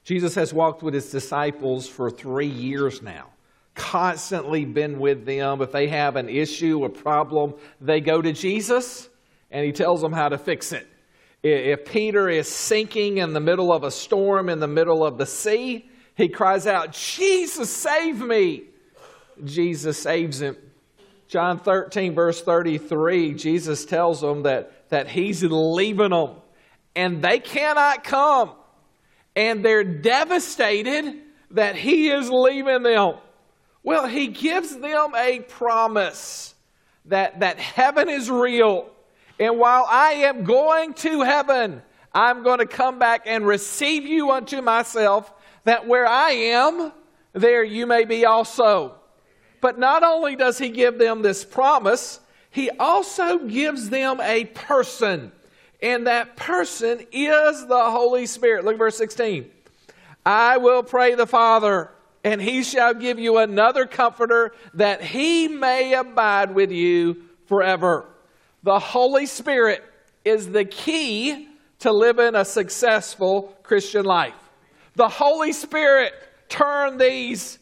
Jesus has walked with his disciples for 3 years now, constantly been with them. If they have an issue, a problem, they go to Jesus and he tells them how to fix it. If Peter is sinking in the middle of a storm, in the middle of the sea, he cries out, "Jesus, save me!" Jesus saves him. John 13, verse 33, Jesus tells them that he's leaving them and they cannot come. And they're devastated that he is leaving them. Well, he gives them a promise that heaven is real. And while I am going to heaven, I'm going to come back and receive you unto myself, that where I am, there you may be also. But not only does he give them this promise, he also gives them a person. And that person is the Holy Spirit. Look at verse 16. I will pray the Father, and he shall give you another comforter, that he may abide with you forever. The Holy Spirit is the key to living a successful Christian life. The Holy Spirit turned these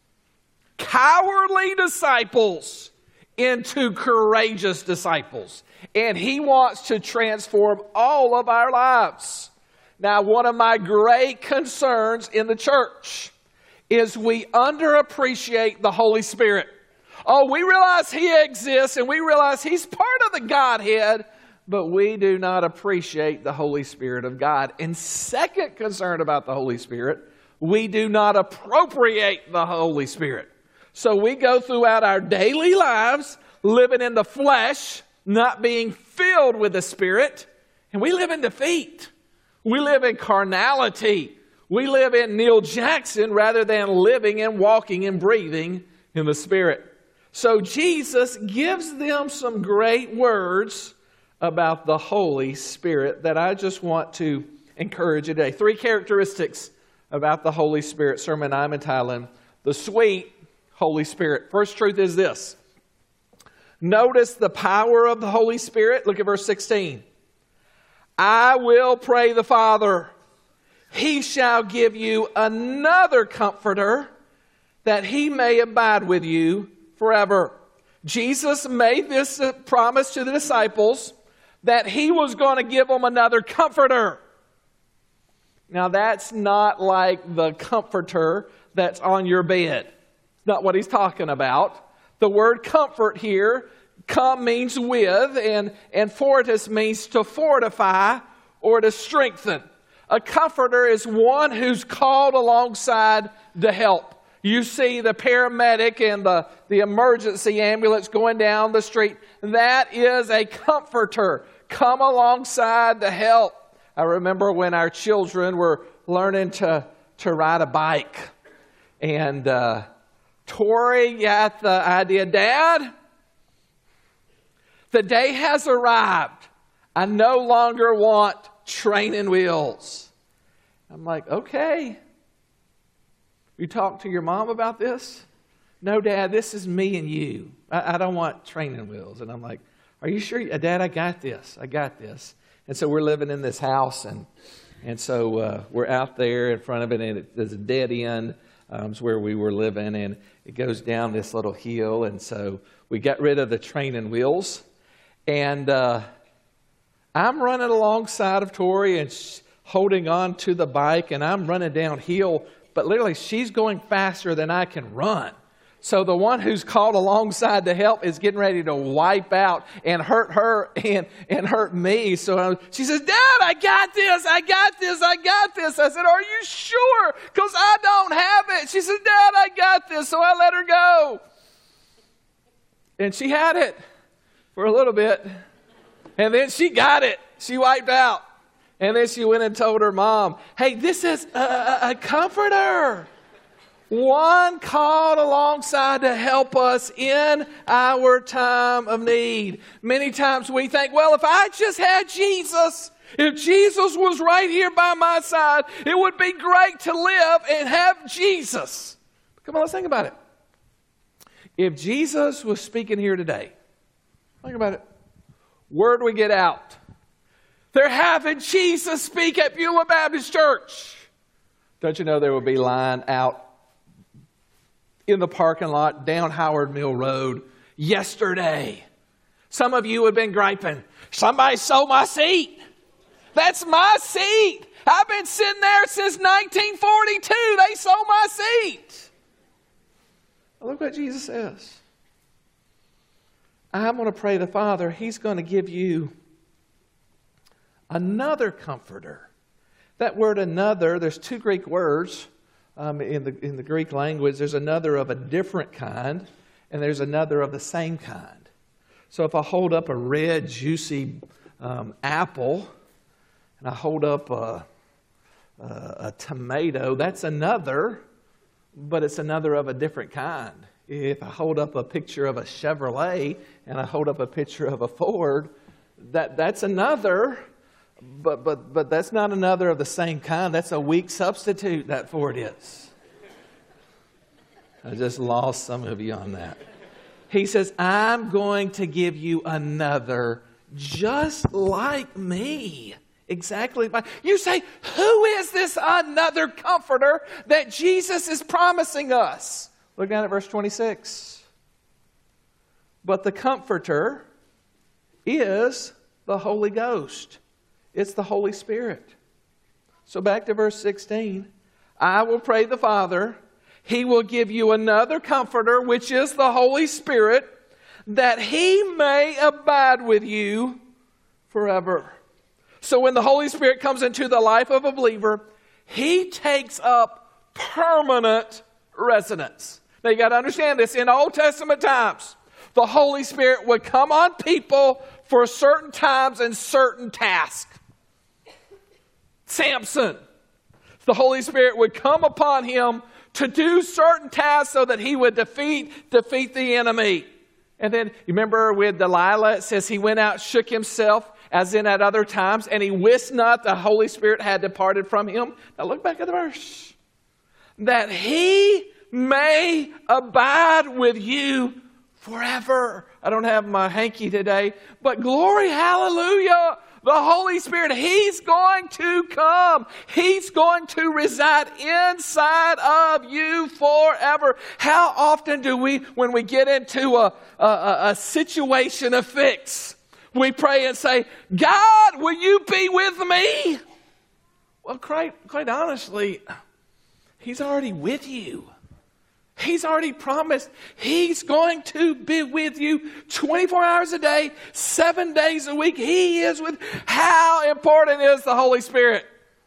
cowardly disciples into courageous disciples. And he wants to transform all of our lives. Now, one of my great concerns in the church is we underappreciate the Holy Spirit. Oh, we realize he exists and we realize he's part of the Godhead, but we do not appreciate the Holy Spirit of God. And second concern about the Holy Spirit, we do not appropriate the Holy Spirit. So we go throughout our daily lives living in the flesh, not being filled with the Spirit, and we live in defeat. We live in carnality. We live in Neil Jackson rather than living and walking and breathing in the Spirit. So Jesus gives them some great words about the Holy Spirit that I just want to encourage today. 3 characteristics about the Holy Spirit. Sermon I'm entitling, The Sweet Holy Spirit. First truth is this. Notice the power of the Holy Spirit. Look at verse 16. I will pray the Father. He shall give you another comforter, that he may abide with you forever. Jesus made this promise to the disciples that he was going to give them another comforter. Now that's not like the comforter that's on your bed. It's not what he's talking about. The word comfort here, come means with, and fortis means to fortify or to strengthen. A comforter is one who's called alongside to help. You see the paramedic and the emergency ambulance going down the street. That is a comforter. Come alongside to help. I remember when our children were learning to ride a bike. And Tori got the idea, Dad, the day has arrived. I no longer want training wheels. I'm like, okay. You talk to your mom about this? No, Dad, this is me and you. I don't want training wheels. And I'm like, are you sure? Dad, I got this. I got this. And so we're living in this house. And so we're out there in front of it. And there's a dead end. Is where we were living. And it goes down this little hill. And so we got rid of the training wheels. And I'm running alongside of Tori and holding on to the bike. And I'm running downhill. But literally, she's going faster than I can run. So the one who's called alongside to help is getting ready to wipe out and hurt her and hurt me. So she says, Dad, I got this. I got this. I got this. I said, are you sure? Because I don't have it. She says, Dad, I got this. So I let her go. And she had it for a little bit. And then she got it. She wiped out. And then she went and told her mom, hey, this is a comforter. One called alongside to help us in our time of need. Many times we think, well, if I just had Jesus, if Jesus was right here by my side, it would be great to live and have Jesus. Come on, let's think about it. If Jesus was speaking here today, think about it. Word we get out. They're having Jesus speak at Beulah Baptist Church. Don't you know there will be line out in the parking lot down Howard Mill Road yesterday? Some of you have been griping. Somebody sold my seat. That's my seat. I've been sitting there since 1942. They sold my seat. Look what Jesus says. I'm going to pray the Father. He's going to give you another comforter. That word another, there's two Greek words in the Greek language. There's another of a different kind, and there's another of the same kind. So if I hold up a red, juicy apple, and I hold up a tomato, that's another, but it's another of a different kind. If I hold up a picture of a Chevrolet and I hold up a picture of a Ford, that's another, but that's not another of the same kind. That's a weak substitute, that Ford is. I just lost some of you on that. He says, I'm going to give you another just like me. Exactly. You say, who is this another comforter that Jesus is promising us? Look down at verse 26. But the comforter is the Holy Ghost. It's the Holy Spirit. So back to verse 16. I will pray the Father. He will give you another comforter, which is the Holy Spirit, that He may abide with you forever. So when the Holy Spirit comes into the life of a believer, He takes up permanent residence. Now you got to understand this. In Old Testament times, the Holy Spirit would come on people for certain times and certain tasks. Samson, the Holy Spirit would come upon him to do certain tasks so that he would defeat the enemy. And then, you remember with Delilah, it says he went out, shook himself, as in at other times, and he wist not the Holy Spirit had departed from him. Now look back at the verse. That He may abide with you forever. I don't have my hanky today, but glory, hallelujah. The Holy Spirit, He's going to come. He's going to reside inside of you forever. How often do we, when we get into a situation of fix, we pray and say, God, will you be with me? Well, quite honestly, He's already with you. He's already promised He's going to be with you 24 hours a day, 7 days a week. He is with. How important is the Holy Spirit?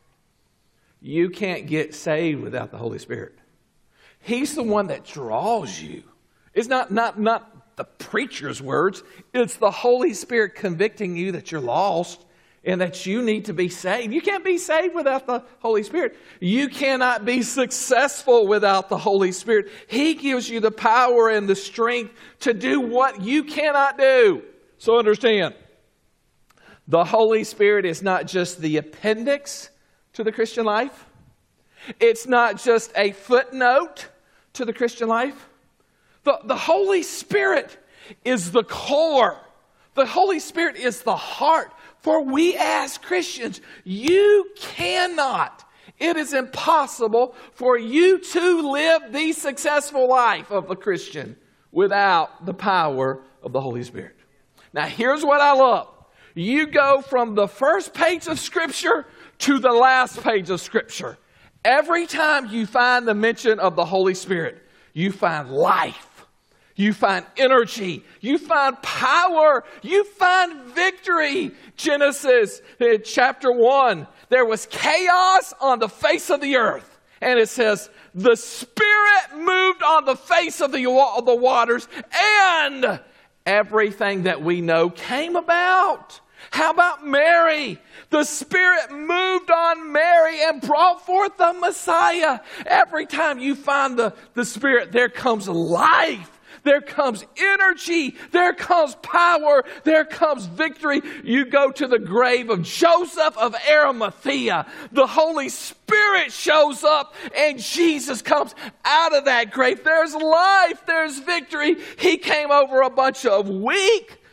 You can't get saved without the Holy Spirit. He's the one that draws you. It's not the preacher's words. It's the Holy Spirit convicting you that you're lost and that you need to be saved. You can't be saved without the Holy Spirit. You cannot be successful without the Holy Spirit. He gives you the power and the strength to do what you cannot do. So understand, the Holy Spirit is not just the appendix to the Christian life. It's not just a footnote to the Christian life. The Holy Spirit is the core. The Holy Spirit is the heart. For we as Christians, you cannot, it is impossible for you to live the successful life of a Christian without the power of the Holy Spirit. Now here's what I love. You go from the first page of Scripture to the last page of Scripture. Every time you find the mention of the Holy Spirit, you find life. You find energy. You find power. You find victory. Genesis chapter 1. There was chaos on the face of the earth. And it says, the Spirit moved on the face of the waters. And everything that we know came about. How about Mary? The Spirit moved on Mary and brought forth the Messiah. Every time you find the Spirit, there comes life. There comes energy. There comes power. There comes victory. You go to the grave of Joseph of Arimathea. The Holy Spirit shows up and Jesus comes out of that grave. There's life. There's victory. He came over a bunch of weak,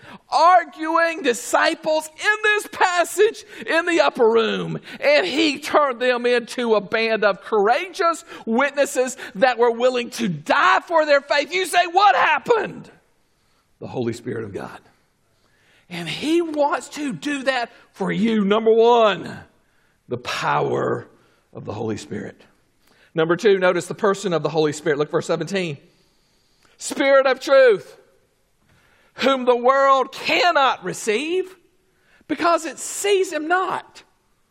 arguing disciples in this passage in the upper room. And he turned them into a band of courageous witnesses that were willing to die for their faith. You say, what happened? The Holy Spirit of God. And he wants to do that for you. Number one, the power of the Holy Spirit. Number two, notice the person of the Holy Spirit. Look, verse 17. Spirit of truth, whom the world cannot receive because it sees him not,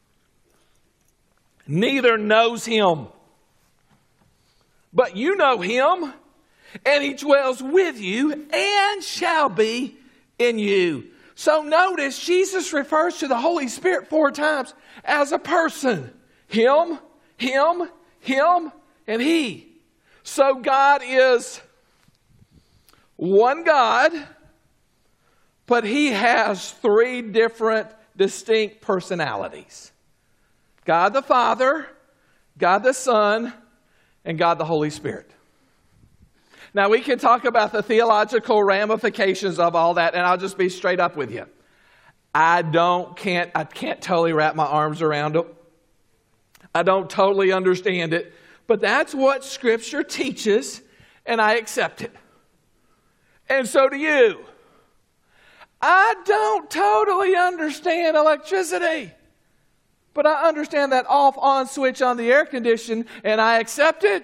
neither knows him. But you know him, and he dwells with you and shall be in you. So notice Jesus refers to the Holy Spirit 4 times as a person. Him, him, him, and he. So God is one God, but he has 3 different distinct personalities. God the Father, God the Son, and God the Holy Spirit. Now we can talk about the theological ramifications of all that, and I'll just be straight up with you. I can't totally wrap my arms around it. I don't totally understand it, but that's what Scripture teaches, and I accept it. And so do you. I don't totally understand electricity, but I understand that off-on switch on the air conditioner, and I accept it.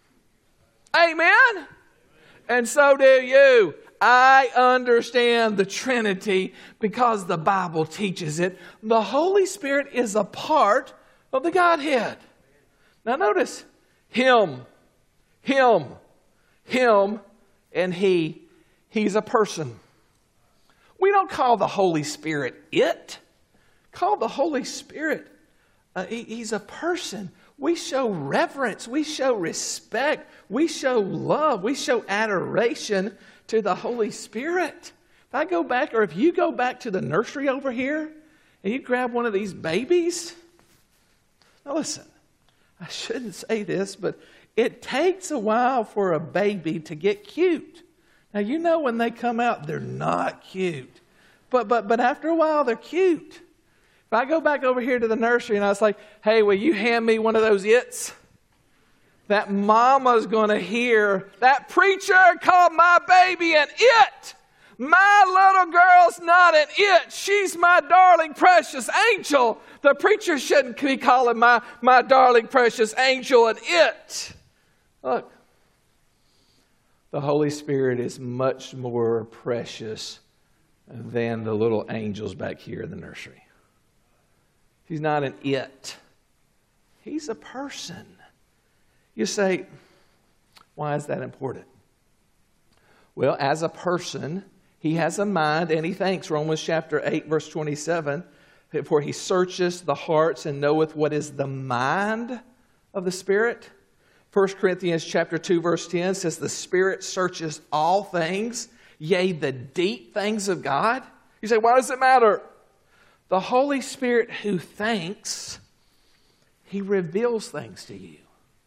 Amen? And so do you. I understand the Trinity because the Bible teaches it. The Holy Spirit is a part of the Godhead. Now notice, him, and he. He's a person. We don't call the Holy Spirit it. Call the Holy Spirit, he's a person. We show reverence. We show respect. We show love. We show adoration to the Holy Spirit. If I go back, or if you go back to the nursery over here, and you grab one of these babies. Now listen, I shouldn't say this, but it takes a while for a baby to get cute. Now, you know when they come out, they're not cute. But after a while, they're cute. If I go back over here to the nursery and I was like, hey, will you hand me one of those its? That mama's going to hear, that preacher called my baby an it. My little girl's not an it. She's my darling, precious angel. The preacher shouldn't be calling my darling, precious angel an it. Look. The Holy Spirit is much more precious than the little angels back here in the nursery. He's not an it. He's a person. You say, why is that important? Well, as a person, he has a mind and he thinks. Romans chapter 8, verse 27, for he searcheth the hearts and knoweth what is the mind of the Spirit. 1 Corinthians chapter 2, verse 10 says, the Spirit searches all things, yea, the deep things of God. You say, why does it matter? The Holy Spirit who thinks, he reveals things to you.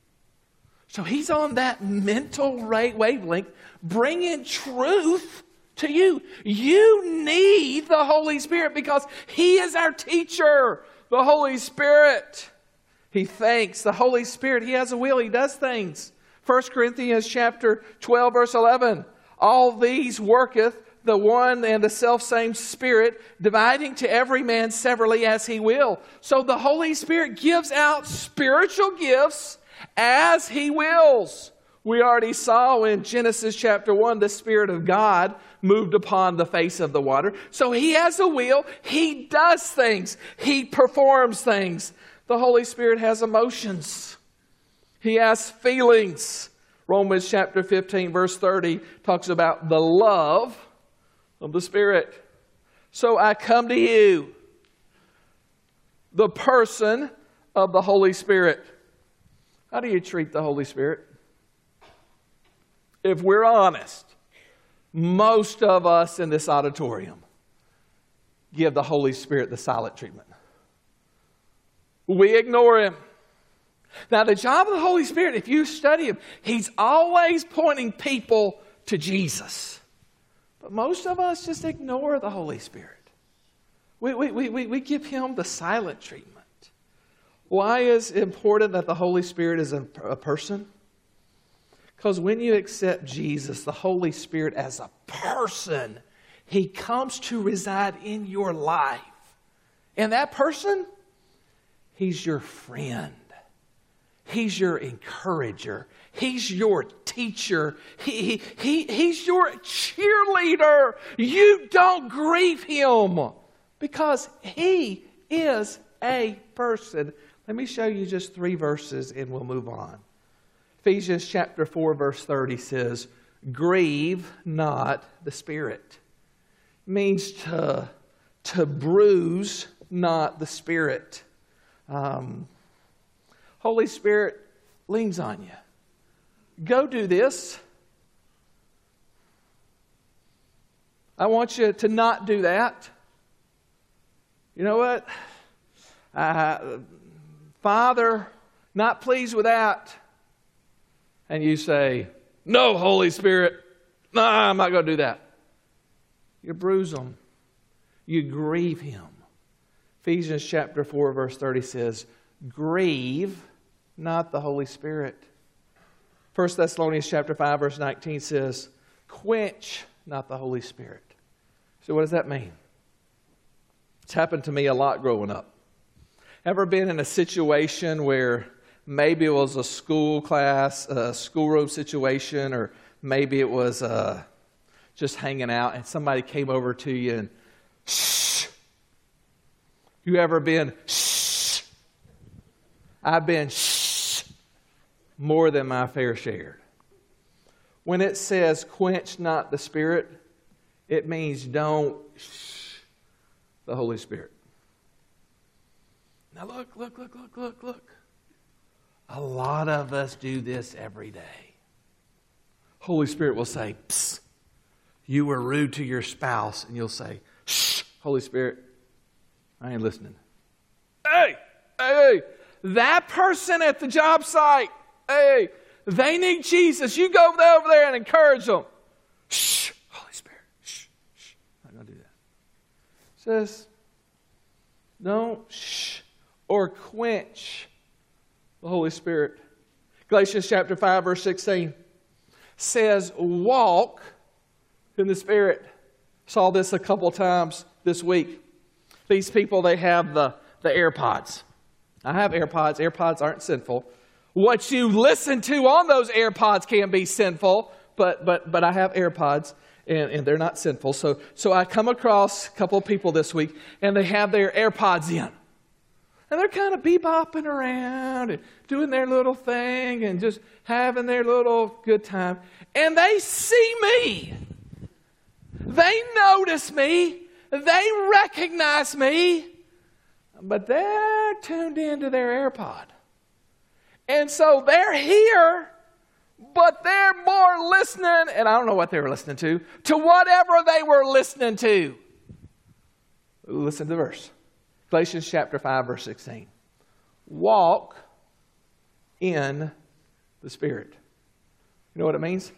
So he's on that mental wavelength, bringing truth to you. You need the Holy Spirit because he is our teacher, the Holy Spirit. He thinks. The Holy Spirit, he has a will. He does things. 1 Corinthians chapter 12, verse 11. All these worketh the one and the selfsame Spirit, dividing to every man severally as he will. So the Holy Spirit gives out spiritual gifts as he wills. We already saw in Genesis chapter 1, the Spirit of God moved upon the face of the water. So he has a will. He does things. He performs things. The Holy Spirit has emotions. He has feelings. Romans chapter 15, verse 30 talks about the love of the Spirit. So I come to you, the person of the Holy Spirit. How do you treat the Holy Spirit? If we're honest, most of us in this auditorium give the Holy Spirit the silent treatment. We ignore him. Now, the job of the Holy Spirit, if you study him, he's always pointing people to Jesus. But most of us just ignore the Holy Spirit. We give Him the silent treatment. Why is it important that the Holy Spirit is a person? Because when you accept Jesus, the Holy Spirit as a person, He comes to reside in your life. And that person, He's your friend. He's your encourager. He's your teacher. He's your cheerleader. You don't grieve Him because He is a person. Let me show you just 3 verses and we'll move on. Ephesians chapter 4 verse 30 says, grieve not the Spirit. It means to bruise not the Spirit. Holy Spirit leans on you. Go do this. I want you to not do that. You know what? Father, not pleased with that. And you say, no, Holy Spirit, no, I'm not going to do that. You bruise Him. You grieve Him. Ephesians chapter 4 verse 30 says, grieve not the Holy Spirit. 1 Thessalonians chapter 5 verse 19 says, quench not the Holy Spirit. So what does that mean? It's happened to me a lot growing up. Ever been in a situation where maybe it was a school class, a schoolroom situation, or maybe it was just hanging out and somebody came over to you and shh. You ever been shh? I've been shh more than my fair share. When it says quench not the Spirit, it means don't shh the Holy Spirit. Now look. A lot of us do this every day. Holy Spirit will say, psst, you were rude to your spouse. And you'll say, shh, Holy Spirit, I ain't listening. Hey, that person at the job site, hey, they need Jesus. You go over there and encourage them. Shh, Holy Spirit, shh. I'm not going to do that. It says, don't shh or quench the Holy Spirit. Galatians chapter 5 verse 16 says, walk in the Spirit. Saw this a couple times this week. These people, they have the AirPods. I have AirPods. AirPods aren't sinful. What you listen to on those AirPods can be sinful, but I have AirPods and they're not sinful. So I come across a couple of people this week and they have their AirPods in. And they're kind of bebopping around and doing their little thing and just having their little good time. And they see me. They notice me. They recognize me. But they're tuned into their AirPod. And so they're here, but they're more listening, and I don't know what they were listening to whatever they were listening to. Listen to the verse. Galatians chapter 5, verse 16. Walk in the Spirit. You know what it means?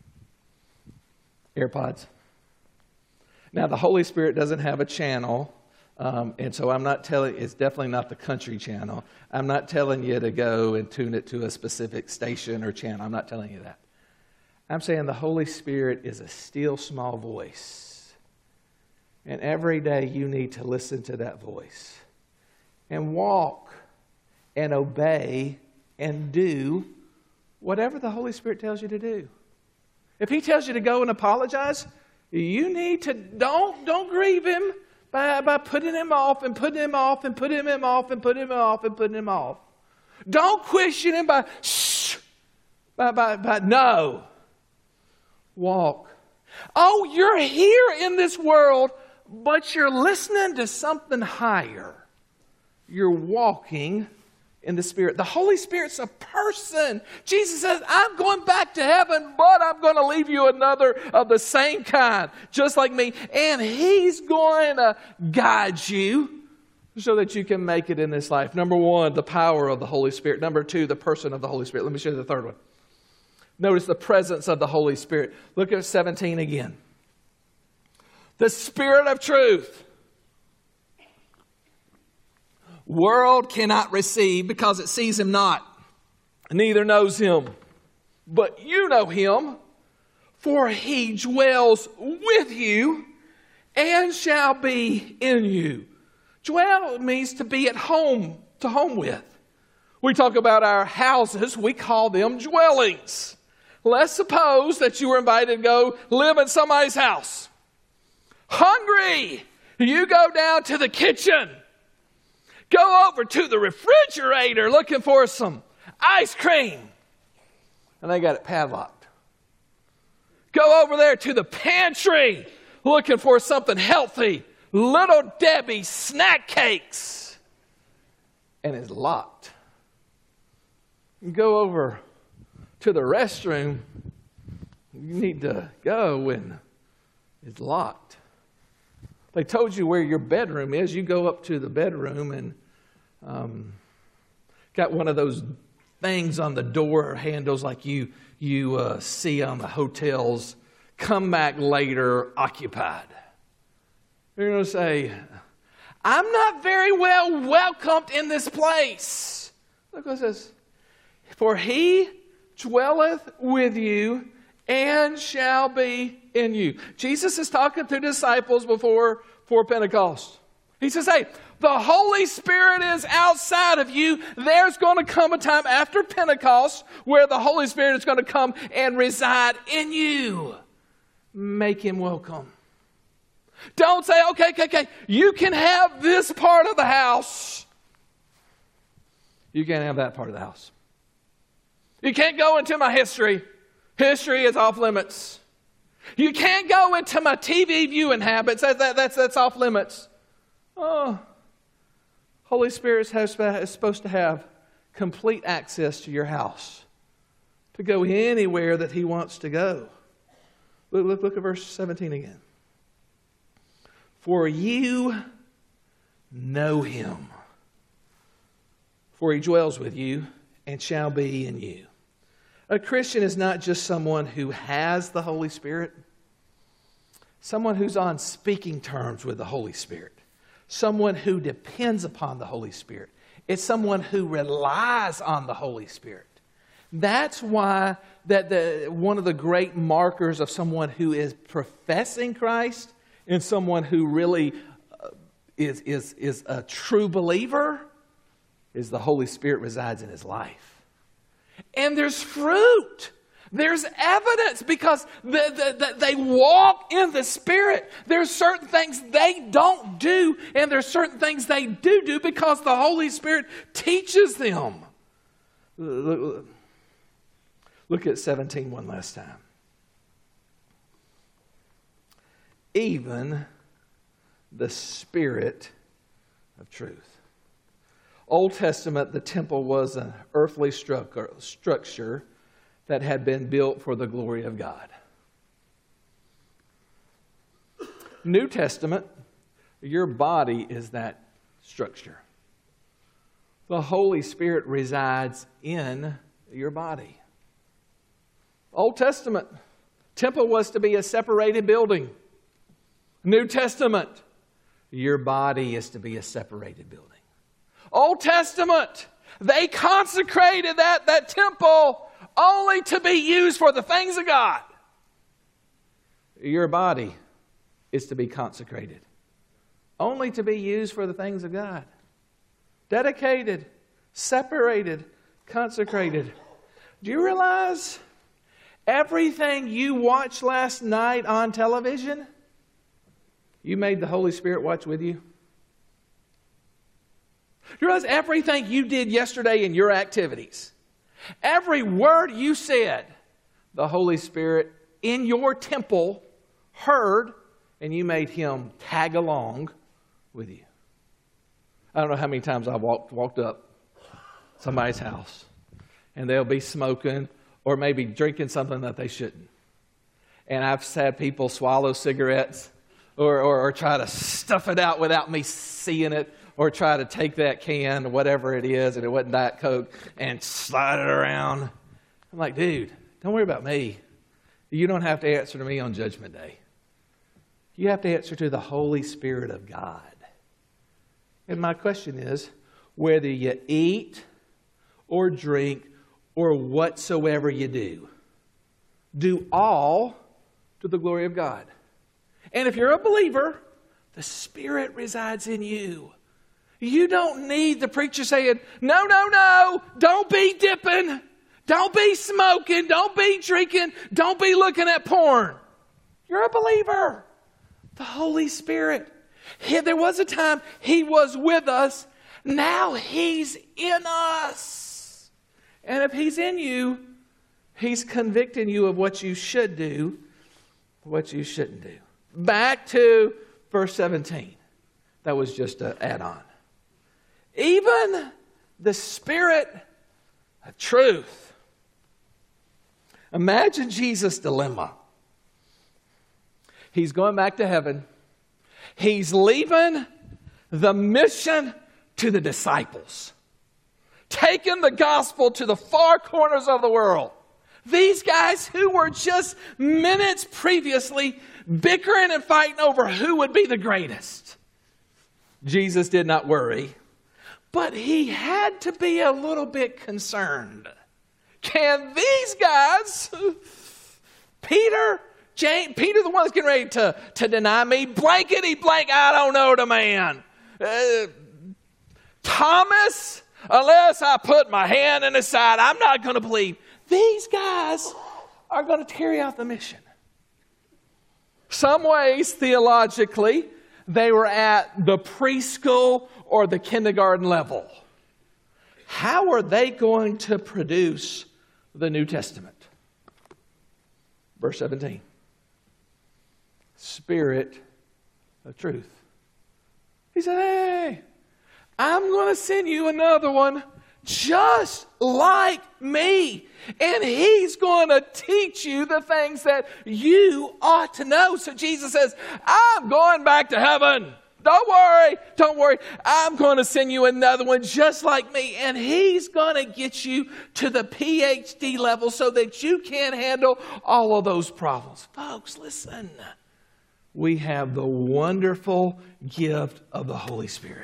AirPods. Now, the Holy Spirit doesn't have a channel, and so I'm not telling, it's definitely not the country channel. I'm not telling you to go and tune it to a specific station or channel. I'm not telling you that. I'm saying the Holy Spirit is a still small voice. And every day you need to listen to that voice and walk and obey and do whatever the Holy Spirit tells you to do. If He tells you to go and apologize, you need to, don't grieve Him by putting Him off and putting Him off and putting Him off and putting Him off and putting Him off. Don't question Him by shh, by no. Walk. Oh, you're here in this world, but you're listening to something higher. You're walking in the Spirit. The Holy Spirit's a person. Jesus says, I'm going back to heaven, but I'm going to leave you another of the same kind, just like me. And He's going to guide you so that you can make it in this life. Number one, the power of the Holy Spirit. Number two, the person of the Holy Spirit. Let me show you the third one. Notice the presence of the Holy Spirit. Look at 17 again. The Spirit of truth. World cannot receive because it sees him not, neither knows him. But you know him, for he dwells with you and shall be in you. Dwell means to be at home, to home with. We talk about our houses, we call them dwellings. Let's suppose that you were invited to go live in somebody's house. Hungry, you go down to the kitchen. Go over to the refrigerator looking for some ice cream. And they got it padlocked. Go over there to the pantry looking for something healthy. Little Debbie snack cakes. And it's locked. You go over to the restroom. You need to go and it's locked. They told you where your bedroom is. You go up to the bedroom and got one of those things on the door handles like you see on the hotels. Come back later, occupied. You're going to say, I'm not very well welcomed in this place. Look what it says. For he dwelleth with you and shall be in you. Jesus is talking to disciples before Pentecost. He says, hey, the Holy Spirit is outside of you. There's going to come a time after Pentecost where the Holy Spirit is going to come and reside in you. Make him welcome. Don't say, okay, you can have this part of the house. You can't have that part of the house. You can't go into my history. History is off limits. You can't go into my TV viewing habits. That's off limits. Oh, Holy Spirit is supposed to have complete access to your house, to go anywhere that he wants to go. Look at verse 17 again. For you know him, for he dwells with you and shall be in you. A Christian is not just someone who has the Holy Spirit, someone who's on speaking terms with the Holy Spirit, someone who depends upon the Holy Spirit. It's someone who relies on the Holy Spirit. That's why one of the great markers of someone who is professing Christ and someone who really is a true believer is the Holy Spirit resides in his life. And there's fruit. There's evidence because they walk in the Spirit. There's certain things they don't do, and there's certain things they do because the Holy Spirit teaches them. Look at 17 one last time. Even the Spirit of truth. Old Testament, the temple was an earthly structure that had been built for the glory of God. New Testament, your body is that structure. The Holy Spirit resides in your body. Old Testament, temple was to be a separated building. New Testament, your body is to be a separated building. Old Testament, they consecrated that temple only to be used for the things of God. Your body is to be consecrated only to be used for the things of God. Dedicated, separated, consecrated. Do you realize everything you watched last night on television, you made the Holy Spirit watch with you? You realize everything you did yesterday in your activities, every word you said, the Holy Spirit in your temple heard, and you made him tag along with you. I don't know how many times I walked up somebody's house, and they'll be smoking or maybe drinking something that they shouldn't. And I've had people swallow cigarettes or try to stuff it out without me seeing it, or try to take that can, whatever it is, and it wasn't Diet Coke, and slide it around. I'm like, dude, don't worry about me. You don't have to answer to me on Judgment Day. You have to answer to the Holy Spirit of God. And my question is, whether you eat or drink or whatsoever you do all to the glory of God. And if you're a believer, the Spirit resides in you. You don't need the preacher saying, no, don't be dipping, don't be smoking, don't be drinking, don't be looking at porn. You're a believer. The Holy Spirit. There was a time He was with us. Now He's in us. And if He's in you, He's convicting you of what you should do, what you shouldn't do. Back to verse 17. That was just an add-on. Even the Spirit of truth. Imagine Jesus' dilemma. He's going back to heaven. He's leaving the mission to the disciples. Taking the gospel to the far corners of the world. These guys who were just minutes previously bickering and fighting over who would be the greatest. Jesus did not worry, but He had to be a little bit concerned. Can these guys, Peter, the one that's getting ready to deny me, blankety blank, I don't know the man. Thomas, unless I put my hand in his side, I'm not going to believe. These guys are going to carry out the mission. Some ways, theologically, they were at the preschool or the kindergarten level. How are they going to produce the New Testament? Verse 17. Spirit of truth. He said, hey, I'm going to send you another one just like me. And He's going to teach you the things that you ought to know. So Jesus says, I'm going back to heaven. Don't worry. I'm going to send you another one just like me. And He's going to get you to the PhD level so that you can handle all of those problems. Folks, listen. We have the wonderful gift of the Holy Spirit.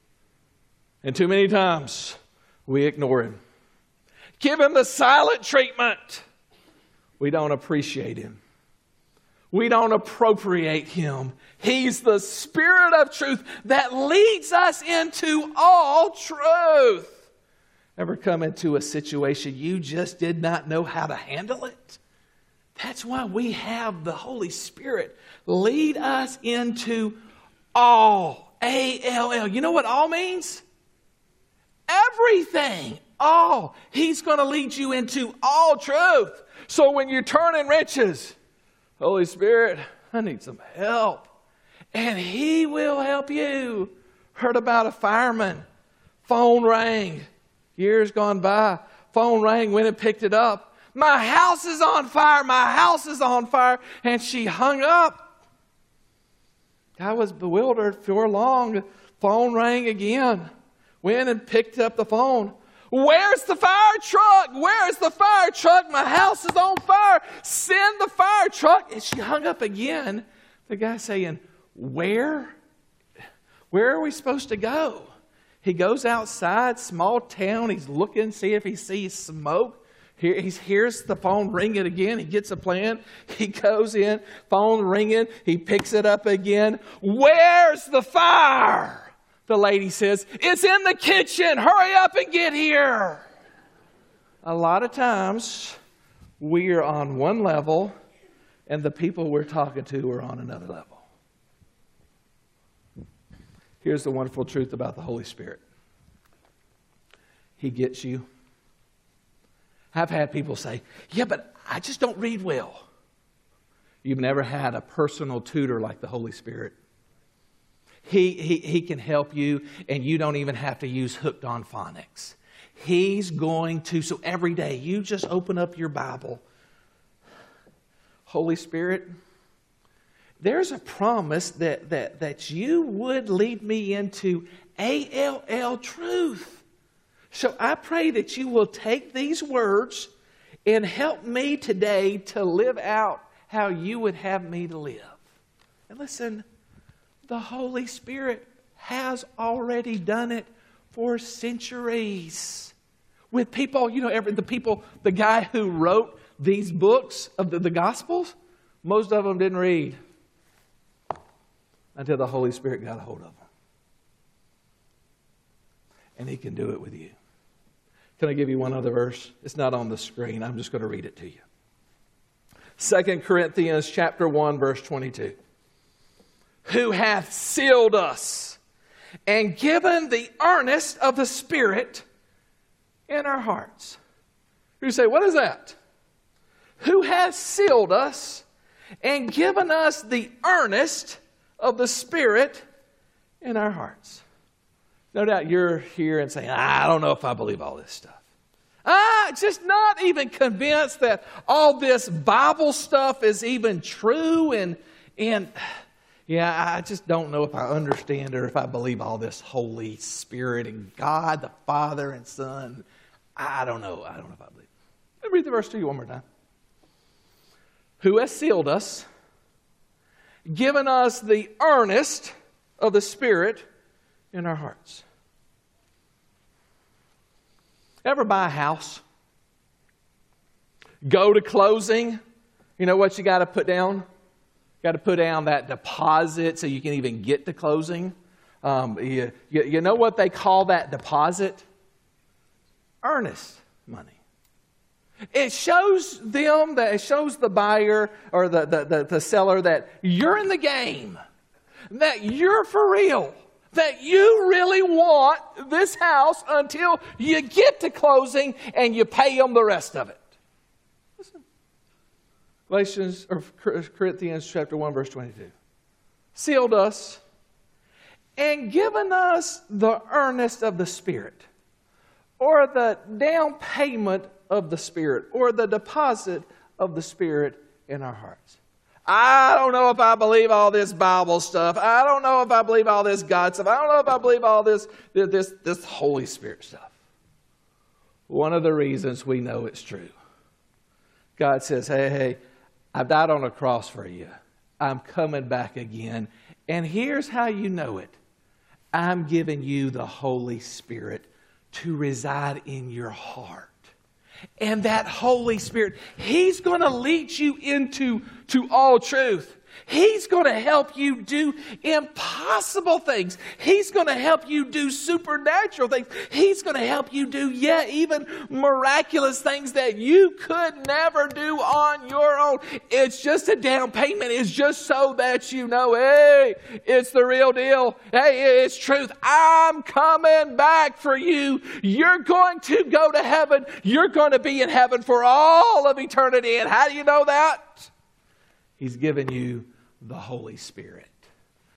And too many times we ignore Him. Give Him the silent treatment. We don't appreciate Him. We don't appropriate Him. He's the Spirit of truth that leads us into all truth. Ever come into a situation you just did not know how to handle it? That's why we have the Holy Spirit lead us into all. A-L-L. You know what all means? Everything. All. He's going to lead you into all truth. So when you're turning wrenches, Holy Spirit, I need some help. And He will help you. Heard about a fireman. Phone rang. Years gone by. Phone rang, went and picked it up. My house is on fire. My house is on fire. And she hung up. I was bewildered for long. Phone rang again. Went and picked up the phone. Where's the fire truck? Where's the fire truck? My house is on fire. Send the fire truck. And she hung up again. The guy saying, Where are we supposed to go? He goes outside, small town. He's looking, see if he sees smoke. He hears the phone ringing again. He gets a plan. He goes in, phone ringing. He picks it up again. Where's the fire? The lady says, it's in the kitchen. Hurry up and get here. A lot of times, we are on one level, and the people we're talking to are on another level. Here's the wonderful truth about the Holy Spirit. He gets you. I've had people say, yeah, but I just don't read well. You've never had a personal tutor like the Holy Spirit. He can help you, and you don't even have to use hooked on phonics. He's going to, so every day you just open up your Bible. Holy Spirit, there's a promise that you would lead me into ALL truth. So I pray that you will take these words and help me today to live out how you would have me to live. And listen, the Holy Spirit has already done it for centuries. With people, the guy who wrote these books of the Gospels, most of them didn't read until the Holy Spirit got a hold of them. And He can do it with you. Can I give you one other verse? It's not on the screen. I'm just going to read it to you. 2 Corinthians chapter 1, verse 22. Who hath sealed us and given the earnest of the Spirit in our hearts. You say, what is that? Who hath sealed us and given us the earnest of the Spirit in our hearts. No doubt you're here and saying, I don't know if I believe all this stuff. Just not even convinced that all this Bible stuff is even true. And I just don't know if I understand or if I believe all this Holy Spirit and God, the Father and Son. I don't know. I don't know if I believe. Let me read the verse to you one more time. Who has sealed us, given us the earnest of the Spirit in our hearts. Ever buy a house? Go to closing. You know what you got to put down? Got to put down that deposit so you can even get to closing. You know what they call that deposit? Earnest money. It shows them that it shows the buyer or the seller that you're in the game, that you're for real, that you really want this house until you get to closing and you pay them the rest of it. Listen. Corinthians chapter 1, verse 22. Sealed us and given us the earnest of the Spirit, or the down payment of the Spirit, or the deposit of the Spirit in our hearts. I don't know if I believe all this Bible stuff. I don't know if I believe all this God stuff. I don't know if I believe all this Holy Spirit stuff. One of the reasons we know it's true. God says, hey, I've died on a cross for you. I'm coming back again. And here's how you know it. I'm giving you the Holy Spirit to reside in your heart. And that Holy Spirit, He's going to lead you into all truth. He's going to help you do impossible things. He's going to help you do supernatural things. He's going to help you do, even miraculous things that you could never do on your own. It's just a down payment. It's just so that you know, hey, it's the real deal. Hey, it's truth. I'm coming back for you. You're going to go to heaven. You're going to be in heaven for all of eternity. And how do you know that? He's given you the Holy Spirit.